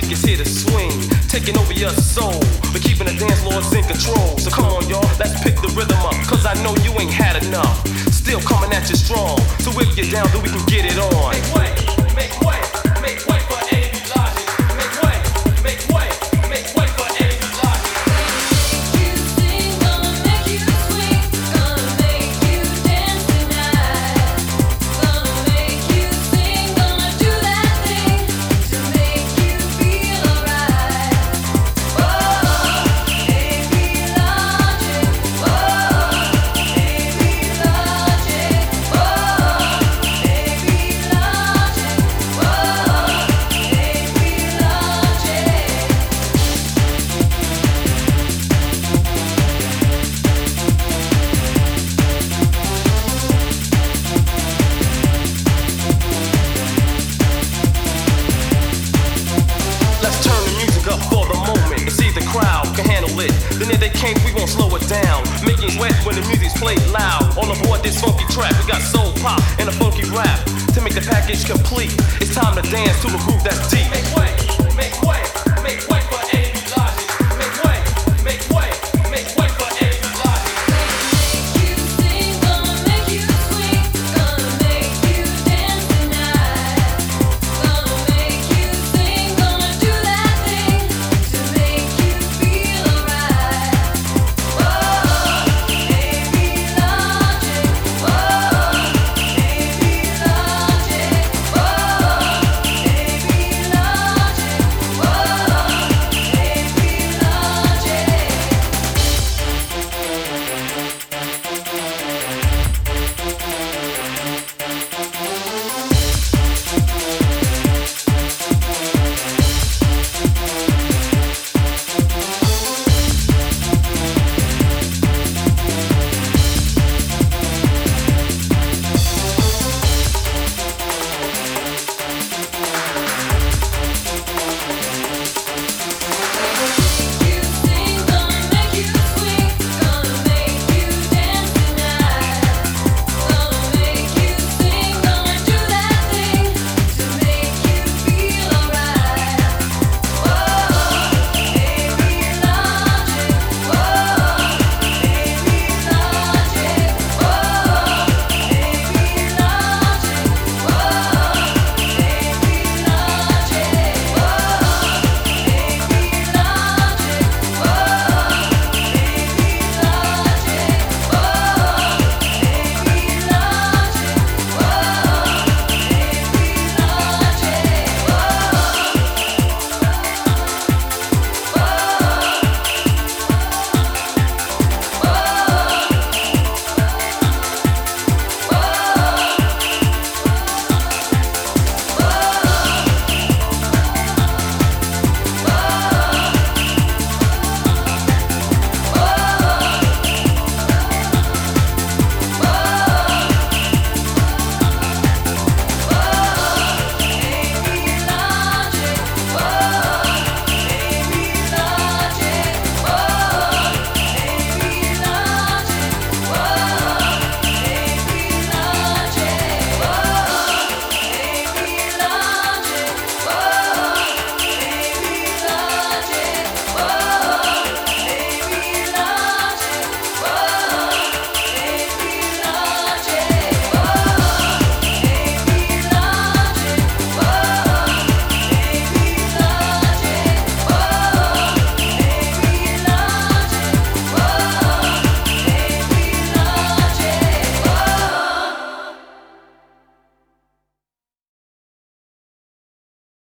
music is here to swing, taking over your soul, but keeping the dance floors in control. So come on, y'all, let's pick the rhythm up, cause I know you ain't had enough. Still coming at you strong, so if you're down, then we can get it on. Make way, make way, make way for AB Logic. Make way, make way, make way for AB Logic. Make you sing, gonna make you swing, gonna make you dance tonight. Gonna make you sing, gonna do that thing to make you feel alright. Oh, AB Logic. Oh, AB Logic. Oh, AB Logic. Let's turn the music up for the moment and see the crowd can handle it. Then if they can't, we won't slow it down. Making wet when the music's played loud. On aboard this funky track, we got soul pop and a funky rap to make the package complete. It's time to dance to a groove that's deep.